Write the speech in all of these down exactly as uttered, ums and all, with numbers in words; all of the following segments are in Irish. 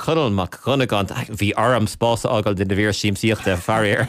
Cunnel mac chunagant bhí arm spása agal den de bhír síim síochta farir.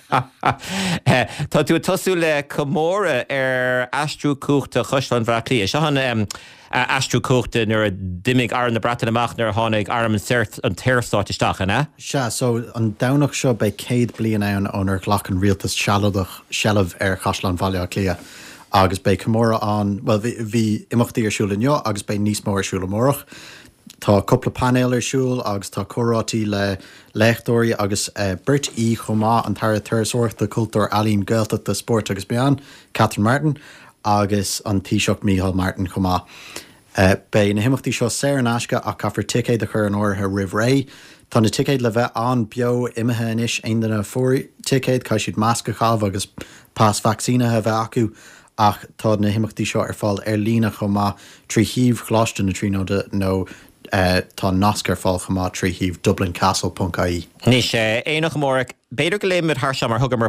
Tá tú tosú le comóra ar astrú cúchta chuslan bhraclí. Se han astrú cúchta nuair a dimig ar na bratan amach nuair tháinig arm an sirt an téirsáitisteach, ne? Se, so an dawnach seo bei céad blian ann ónar ghlachan rialtas sealadach sealamh ar chaslan bhaile clia. Agus bei comóra an, well, bhí imachtaí ar siúla neo, agus bei níos mó ar siúla mórach. Tá coppla panel ar siúl, agus tá chorátaí le leichdóirí agus uh, Brit í chomá an tar thuirsóirt de cultúr Alín Gaeltach de sport agus bean, Catherine Martin, agus an Taoiseach Micheál Martin chomá. Uh, bei na himachtaí seo séir an asca a caithfar ticéid a chur an ortha Ribh Ray. Tá na ticéid le bheith an bio imethe inis aon dana fórí ticéid cai siad másca chaamh agus pás vaccína a bheith acu. Ach tá na himachtaí seo ar fáil ar lína chomá trí híomh chláiste na trí nó nó Uh, tá nascar fáil chomá trí híomh dublin castle dot I E. Nís éonach mórach beidir go léim mit thar mar thugamar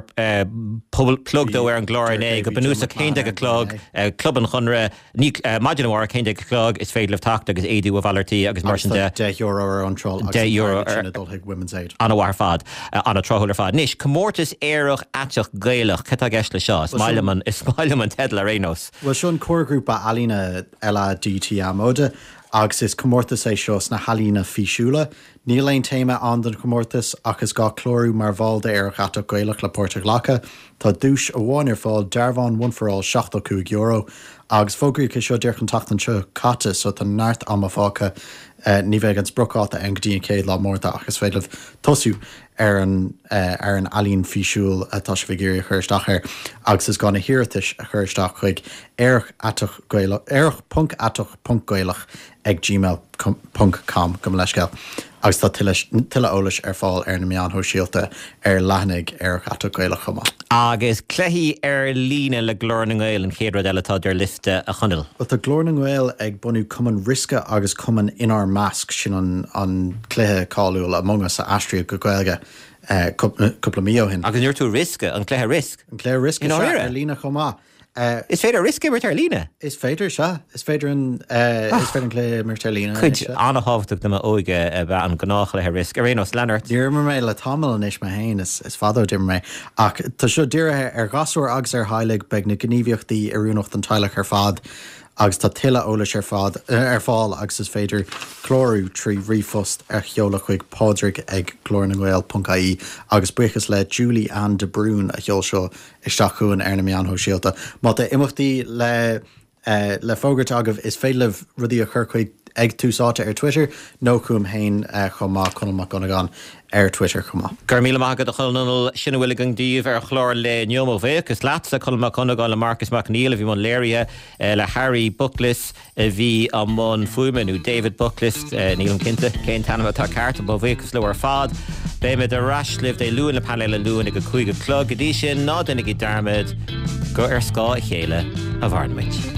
plugdó ar an glóir é go benús a céinte go clog club an chunra ní maidirhhar céinte go clog is féidir le tacht agus éadú a bhalartí agus mar sin de de euro ar an trol de euro ar Women's Aid an bhhar fad an a trothúir fad. Nís comórtas éireach ateach gaalach cetá gceist le seo Smáileman is Smáileman tedla rénos. Well sean cuairgrúpa Alína Ella D T A móda agus is comórtas é seo na halína fiisiúla. Níl éon téime an den comórtas agus gá chlórú mar bháilda ar chatta gaelach le Pórta Ghlacha. Tá dúis a bháin ar fáil dearbhán one for all seachtó euro agus fógraí go seo dearchan tachtan seo catta so tá náirt am a fácha uh, ní bheith an sprocáta an gdíon céad lá mórta agus féidir tosú ar an uh, ar an alín fiisiúil atá se bhigéir a chuirteach ar agus is gána hiirtas a chuirteach chuig airch atach gaelach airch punk atach punk gaelach ag gmail punk com go leisceil. Agus tá tuile ólas ar fáil ar na meán ho síalta ar lehannig ar atach gaelach chumá. Agus cléhí ar lína le glór na Gael an chéad eiletá ar lifte a chunil. Well tá glór na Gael ag bunú cuman risca agus cuman inar measc sin an, an cléthe cáúil among us a astria go Gaelga uh, cúpla mío hin. Agus nuir tú risca an cléthe risc. An cléthe risca ar lína chumá. Uh, is féidir risca mar tar lína? Is féidir se. Is féidir an uh, oh. is féidir an clé mar tar lína. Chuid anna hábhachtach na óige a bheith an gnách le risk. Ar rénos Leonard. Dír mar mé le tamil an is me hain is, is fadó dir mé. Ach tá seo díirithe ar gasúir agus ar háilig beag na gníomhiochtaí arúnacht an teilech ar fad agus tá tuile ólas ar fad ar fáil agus is féidir chlórú trí rifost ar cheola chuig Pádraig ag glór na Gael dot I E agus buchas le Julie Ann de Brún a cheol seo isteachúin ar na meán ho síalta. Má de imachtaí le uh, le fógart agah is féileh rudí a chur chuig ag túsáte ar Twitter nó chum hain uh, chumá chunamach gonagan ar Twitter chumá. Gur míle mágad a chulnúil sinna bhfuil gan díomh ar chlór le neomó bhéh gus leat a chulmach chunagáil le Marcus McNeil a bhí man léirithe le Harry Bucklis a bhí am món fuimenú David Bucklis níl an cinnte cén tanam atá carta ba bhéchas le ar fad. Béime de raslih é luúin le panel le luúin go chuig go clog a dí sin ná dennig i darmid go ar scá a chéile a bharnmid.